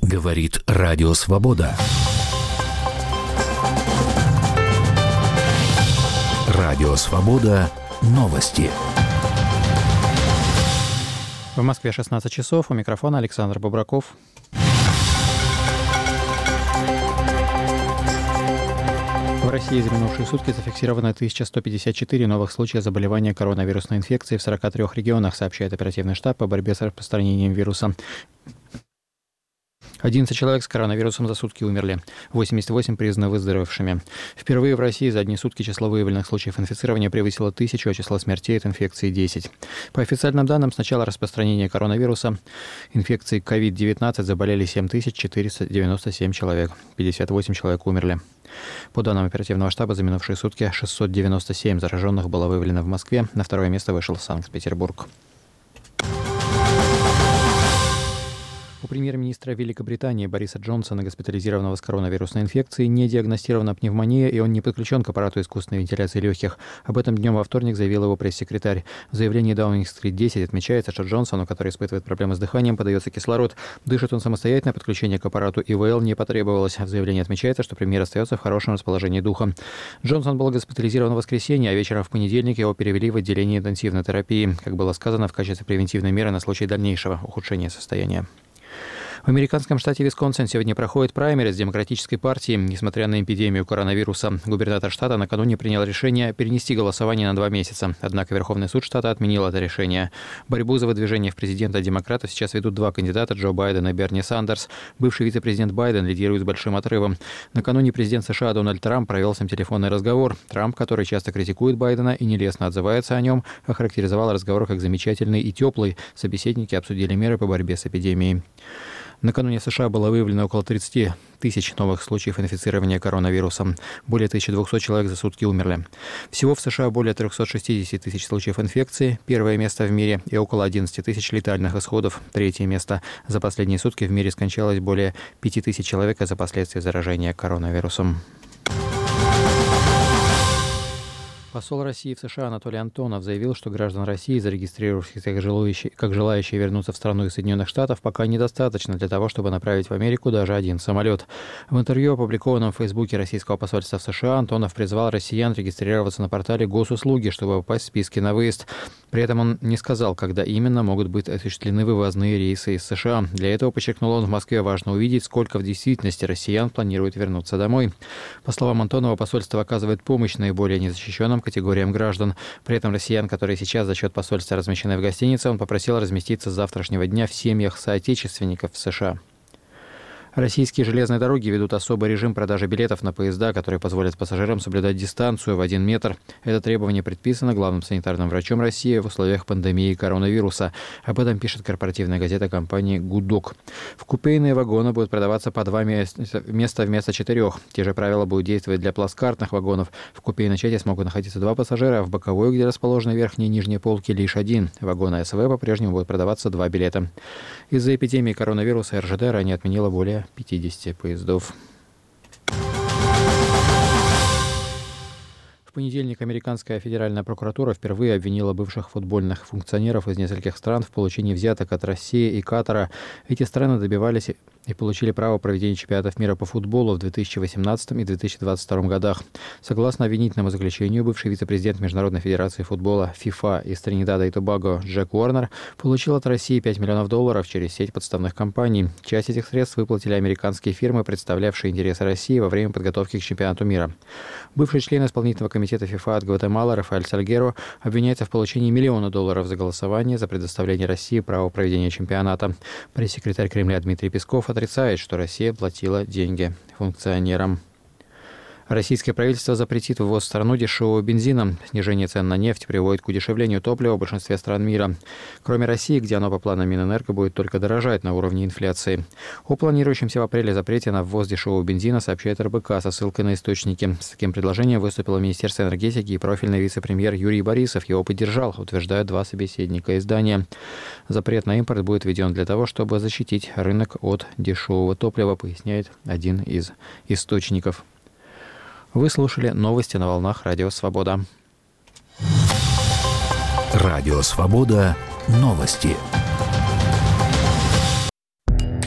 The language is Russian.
Говорит Радио Свобода. Радио Свобода. Новости. В Москве 16 часов. У микрофона Александр Бобраков. В России за минувшие сутки зафиксировано 1154 новых случая заболевания коронавирусной инфекцией в 43 регионах, сообщает оперативный штаб по борьбе с распространением вируса. 11 человек с коронавирусом за сутки умерли, 88 признаны выздоровевшими. Впервые в России за одни сутки число выявленных случаев инфицирования превысило 1000, а число смертей от инфекции 10. По официальным данным, с начала распространения коронавируса инфекцией COVID-19 заболели 7497 человек, 58 человек умерли. По данным оперативного штаба, за минувшие сутки 697 зараженных было выявлено в Москве, на второе место вышел Санкт-Петербург. У премьер-министра Великобритании Бориса Джонсона, госпитализированного с коронавирусной инфекцией, не диагностирована пневмония, и он не подключен к аппарату искусственной вентиляции легких. Об этом днем во вторник заявил его пресс-секретарь. В заявлении Даунинг-стрит 10 отмечается, что Джонсону, который испытывает проблемы с дыханием, подается кислород. Дышит он самостоятельно, подключение к аппарату ИВЛ не потребовалось. В заявлении отмечается, что премьер остается в хорошем расположении духа. Джонсон был госпитализирован в воскресенье, а вечером в понедельник его перевели в отделение интенсивной терапии, как было сказано, в качестве превентивной меры на случай дальнейшего ухудшения состояния. В американском штате Висконсин сегодня проходит праймериз Демократической партии. Несмотря на эпидемию коронавируса, губернатор штата накануне принял решение перенести голосование на 2 месяца. Однако Верховный суд штата отменил это решение. Борьбу за выдвижение в президента демократов сейчас ведут 2 кандидата – Джо Байден и Берни Сандерс. Бывший вице-президент Байден лидирует с большим отрывом. Накануне президент США Дональд Трамп провел с ним телефонный разговор. Трамп, который часто критикует Байдена и нелестно отзывается о нем, охарактеризовал разговор как замечательный и теплый. Собеседники обсудили меры по борьбе с эпидемией. Накануне в США было выявлено около 30 тысяч новых случаев инфицирования коронавирусом. Более 1200 человек за сутки умерли. Всего в США более 360 тысяч случаев инфекции, первое место в мире, и около 11 тысяч летальных исходов, третье место. За последние сутки в мире скончалось более 5000 человек из-за последствий заражения коронавирусом. Посол России в США Анатолий Антонов заявил, что граждан России, зарегистрировавшихся как желающие вернуться в страну из Соединенных Штатов, пока недостаточно для того, чтобы направить в Америку даже один самолет. В интервью, опубликованном в Фейсбуке российского посольства в США, Антонов призвал россиян регистрироваться на портале Госуслуги, чтобы попасть в списки на выезд. При этом он не сказал, когда именно могут быть осуществлены вывозные рейсы из США. Для этого, подчеркнул он, в Москве важно увидеть, сколько в действительности россиян планирует вернуться домой. По словам Антонова, посольство оказывает помощь наиболее незащищенным категориям граждан. При этом россиян, которые сейчас за счет посольства размещены в гостинице, он попросил разместиться с завтрашнего дня в семьях соотечественников в США. Российские железные дороги ведут особый режим продажи билетов на поезда, которые позволят пассажирам соблюдать дистанцию в 1 метр. Это требование предписано главным санитарным врачом России в условиях пандемии коронавируса. Об этом пишет корпоративная газета компании «Гудок». В купейные вагоны будут продаваться по 2 места вместо 4. Те же правила будут действовать для плацкартных вагонов. В купейной части смогут находиться 2 пассажира, а в боковой, где расположены верхние и нижние полки, лишь 1. В вагоны СВ по-прежнему будут продаваться 2 билета. Из-за эпидемии коронавируса РЖД ранее отменила более 50 поездов. В понедельник американская федеральная прокуратура впервые обвинила бывших футбольных функционеров из нескольких стран в получении взяток от России и Катара. Эти страны добивались и получили право проведения чемпионатов мира по футболу в 2018 и 2022 годах. Согласно обвинительному заключению, бывший вице-президент Международной федерации футбола ФИФА из Тринидада и Тобаго Джек Уорнер получил от России $5 миллионов через сеть подставных компаний. Часть этих средств выплатили американские фирмы, представлявшие интересы России во время подготовки к чемпионату мира. Бывший член исполнительного комитета ФИФА от Гватемалы Рафаэль Сальгеро обвиняется в получении $1 миллиона за голосование за предоставление России права проведения чемпионата. Пресс-секретарь Кремля Дмитрий Песков отрицает, что Россия платила деньги функционерам. Российское правительство запретит ввоз в страну дешевого бензина. Снижение цен на нефть приводит к удешевлению топлива в большинстве стран мира. Кроме России, где оно по планам Минэнерго будет только дорожать на уровне инфляции. О планирующемся в апреле запрете на ввоз дешевого бензина сообщает РБК со ссылкой на источники. С таким предложением выступило Министерство энергетики и профильный вице-премьер Юрий Борисов. Его поддержал, утверждают 2 собеседника издания. Запрет на импорт будет введен для того, чтобы защитить рынок от дешевого топлива, поясняет один из источников. Вы слушали новости на волнах Радио Свобода. Радио Свобода. Новости.